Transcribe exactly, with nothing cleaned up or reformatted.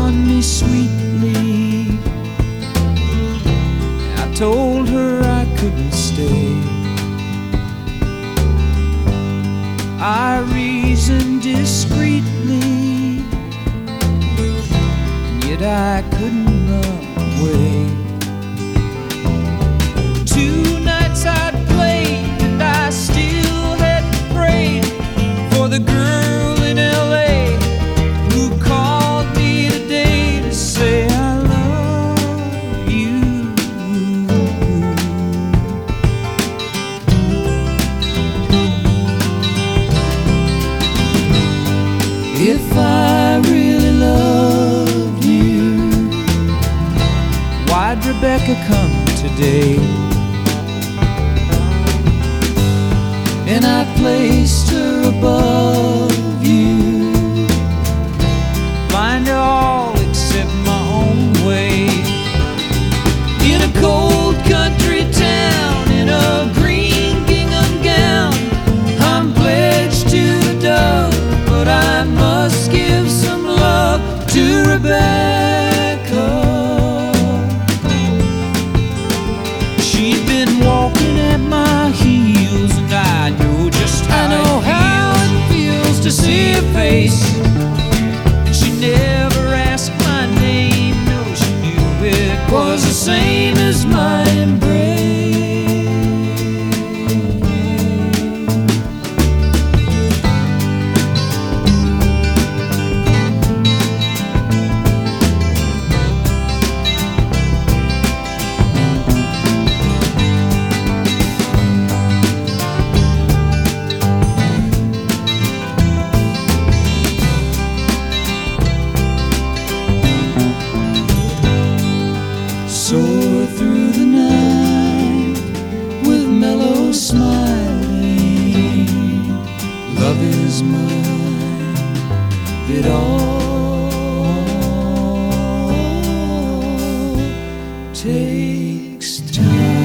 on me sweetly. I told her I couldn't stay. I reasoned discreetly, yet I couldn't run away. Two nights I'd played and I still hadn't prayed for the girl in L A who called me today to say I love you. If I really loved you, why'd Rebecca come today? And I placed her above you, blind to all except my own way. In a cold country town, in a green gingham gown, I'm pledged to the dove, but I must give some love to Rebecca. She'd been walking at my heels, and I know just how, I know how it feels to see her face. And she never asked my name, no, she knew it was the same as my embrace. Soar through the night with mellow smiling. Love is mine, it all takes time.